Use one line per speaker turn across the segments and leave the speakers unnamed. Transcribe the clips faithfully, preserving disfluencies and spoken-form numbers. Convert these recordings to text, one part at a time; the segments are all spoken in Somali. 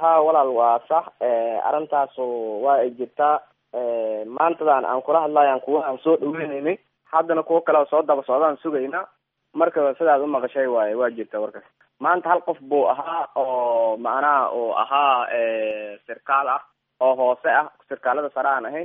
ha walaal waa sax arrintaas waa ay jirtaa maantadan aan kula hadlayo kuwa aan soo dhaweynaynay haddana kuwa kale soo daba socdaan sugayna marka sidaad u maqashay waaye waa jirta warkaas maanta hal qof buu ahaa oo macnaha oo ahaa sarkaal ah oo hoose ah sarkaalada sare aan ahayn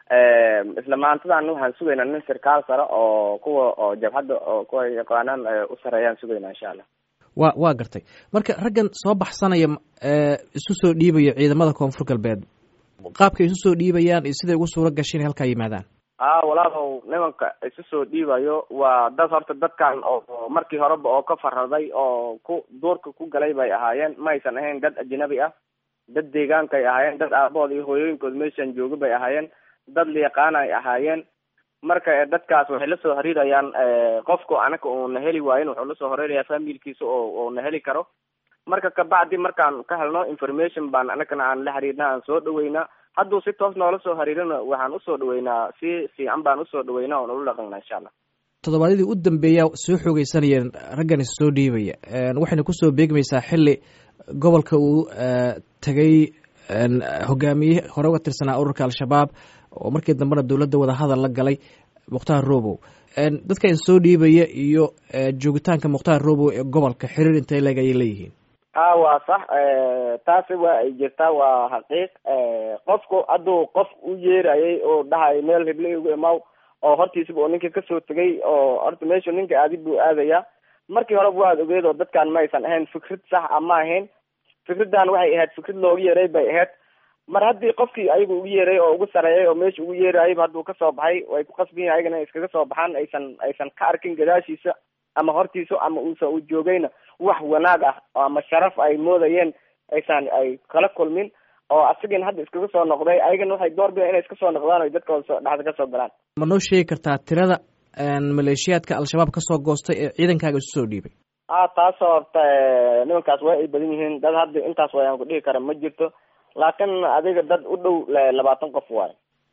isla maantadan waxaan sugaynaa nin sarkaal sare oo kuwa oo jabhadda oo kuwa yaqaanaan u sareeyaan sugaynaa insha allah
wa waa gartay marka raggan soo baxsanaya isu soo dhiibaya ciidamada koonfur galbeed qaabkay isu soo dhiibayaan iyo siday ugu suuro gashay inay halkaa yimaadaan
a walaalow nimanka isu soo dhiibayo waa dad horta dadkan oo markii horeba oo ka faraday oo ku duurka ku galay bay ahaayeen ma aysan ahayn dad ajnabi ah dad deegaankay ahaayeen dad aabahooda iyo hooyooyinkood meeshan jooga bay ahaayeen dad layaqaan ay ahaayeen marka dadkaas waxay lasoo xiriirayaan qofku anaka uuna heli waayin wuxuu lasoo xiriiraya familkiisa oo uuna heli karo marka kabacdi markaan ka helno information baan anakana aan la xiriirna aan soo dhaweynaa hadduu si toos noola soo xiriirina waxaan usoo dhaweynaa si fiican baan usoo dhaweynaa oo nala dhaqanaa insha allah
toddobaadyadii u dambeeya soo xoogeysanayeen raggan is soo dhiibaya waxayna kusoo beegmaysaa xilli gobolka uu tagay hogaamiye hore uga tirsanaa ururka al-shabaab oo markii dambena dowladda wadahadal la galay mukhtaar robow dadka is soo dhiibaya iyo joogitaanka mukhtaar robow ee gobolka xiriir intay leeg ayay leeyihiin
a waa sax taasi waa ay jirtaa waa xaqiiq qofku hadduu qof u yeerayay oo dhahay meel hible igu imaaw oo hortiisaba oo ninka kasoo tegay oo horta meeshu ninka aadi buu aadaya markii horeba waad ogeed oo dadkan ma aysan ahayn fikrad sax a ma ahayn fikraddan waxay ahayd fikrad loogu yeeray bay ahayd mar haddii qofkii ayagu ugu yeeray oo ugu sareeyay oo meesha ugu yeerayayba hadduu kasoo baxay way ku qasban yahay ayagana iskaga soo baxaan aysan aysan ka arkin gadaashiisa ama hortiisa ama uusan u joogayna wax wanaag ah ama sharaf ay moodayeen aysan ay kala kulmin oo asagin hadda iskaga soo noqday ayagana waxay doorbidaan inay iska soo noqdaan o dadkooda dhexda kasoo galaan
ma noo sheegi kartaa tirada maleeshiyaadka al-shabaab kasoo goostay ee ciidankaaga isu soo dhiibay
a taasoo horta nimankaas waa ay badan yihiin dad hadda intaas wayaan ku dhihi kara ma jirto laakiin adiga dad u dhow labaatan qof waayo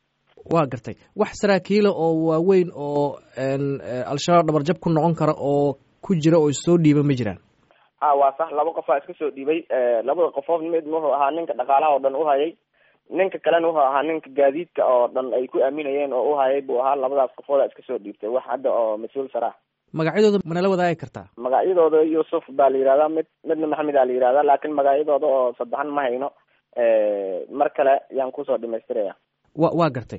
waa gartay wax saraakiila oo waaweyn oo al-shabaab dhabarjab ku noqon kara oo ku jira oo issoo dhiiba ma jiraan
ha waa sax laba qofaa iska soo dhiibay labada qofood mid wuxuu ahaa ninka dhaqaalaha oo dhan uhayay ninka kalena wuxuu ahaa ninka gaadiidka oo dhan ay ku aaminayeen oo uhayay buu ahaa labadaas qofooda iska soo dhiibtay wax hadda oo mas-uul sare ah
magacyadooda manala wadaagi kartaa
magacyadooda yuusuf baa la yihahdaa mid midna maxamed aa la yihahdaa laakiin magacyadooda oo saddexan ma hayno mar kale yaan kusoo dhamaystiraya
wa waa gartay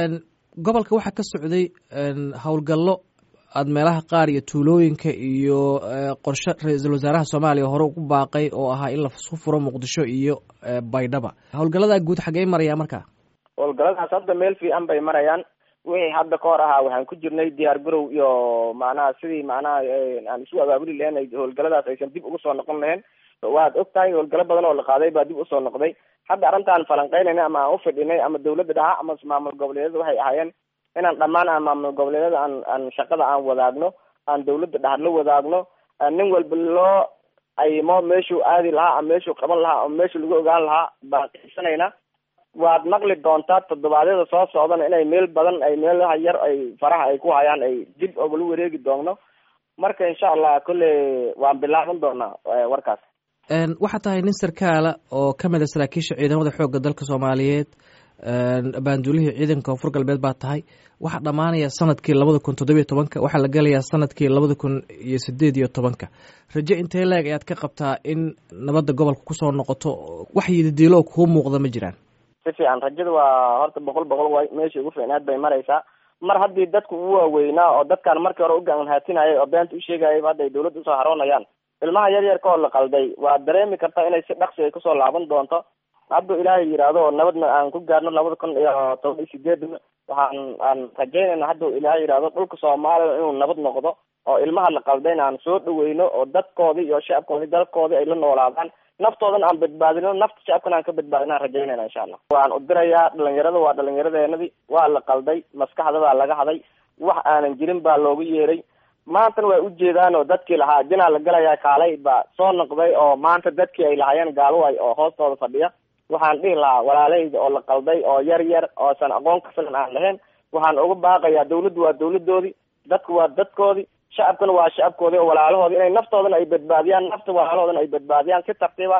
gobolka waxaa ka socday howlgallo aada meelaha qaar iyo tuulooyinka iyo qorshe ra-iisul wasaaraha soomaaliya hore ugu baaqay oo ahaa in laisku furo muqdisho iyo baydhaba howlgalladaa guud xaggey maraya markaa
howlgalladaas hadda meel fiican bay marayaan wixii hadda ka hor ahaa waxaan ku jirnay diyaar garow iyo macnaha sidii macnaha aan isu abaabuli lahayn howlgalladaas aysan dib ugu soo noqon lahayn waad og tahay howlgallo badan oo la qaaday baa dib usoo noqday hadda arrintaan falanqeynayna ama aan ufidhinay ama dawladda dhaha ama maamul goboleedyada waxay ahaayeen inaan dhammaan aan maamul goboleedyada aan aan shaqada aan wadaagno aan dawladda dhaha la wadaagno nin walba loo aymo meeshuu aadi lahaa ama meeshuu qaban lahaa ama meeshuu lagu ogaan lahaa baan qiisanayna waad maqli doontaa toddobaadyada soo socdana inay meel badan ay meelaha yar ay faraha ay ku hayaan ay dib ogala wareegi doonno marka insha allah kolley waan bilaaban doonaa warkaas
waxaa tahay nin sarkaala oo ka mid a saraakiisha ciidamada xoogga dalka soomaaliyeed baanduulihii ciidanka koonfur galbeed baa tahay waxaa dhammaanaya sanadkii labada kun toddobiyo tobanka waxaa la gelayaa sanadkii labada kun iyo sideed iyo tobanka raje intee leeg ayaad ka qabtaa in nabadda gobolka kusoo noqoto wax yidadiilo kuu muuqda ma jiraan
si fiican rajada waa horta boqol boqol way meeshii ugu fiicnaad bay maraysaa mar haddii dadku u waaweynaa oo dadkaan markii hore u gaanhaatinayay oo beenta u sheegayayba hadda ay dawladda usoo haroonayaan ilmaha yar yarka oo la qalday waa dareemi kartaa inay si dhaqsi ay kusoo laaban doonto hadduu ilaahay yidhaahdo oo nabadna aan ku gaarno labada kun iyo toban iyo sideedna waxaan aan rajaynayna hadduu ilaahay yidhaahdo dhulka soomaaliya inuu nabad noqdo oo ilmaha la qaldayna aan soo dhaweyno oo dadkoodii iyo shacabkoodii dalkoodii ay la noolaadaan naftoodana aan badbaadino nafta shacabkana aan ka badbaadina aan rajaynayna insha allah waan u dirayaa dhalinyarada waa dhalinyaradeenadii waa la qalday maskaxda baa laga haday wax aanan jirin baa loogu yeeray maantana way ujeedaan oo dadkii lahaa jinaa la galayaa kaalay baa soo noqday oo maanta dadkii ay lahaayeen gaaluway oo hoostooda fadhiya waxaan dhihi lahaa walaalahayda oo la qalday oo yar yar oosan aqoon ka filan aan lahayn waxaan uga baaqayaa dawladdu waa dawladoodii dadku waa dadkoodii shacabkana waa shacabkoodii oo walaalahoodii inay naftoodana ay badbaadiyaan nafta walaalahoodana ay badbaadiyaan si tartiiba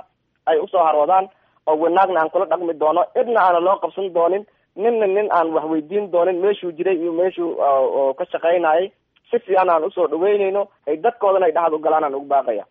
ay usoo haroodaan oo wanaagna aan kula dhaqmi doono, cidna aana loo qabsan doonin, ninna nin aan wax weydiin doonin meeshuu jiray iyo meeshuu oo ka shaqaynayay. Si fiican aan usoo dhaweynayno, ay dadkoodana ay dhaxad u galaan aan ugu baaqaya.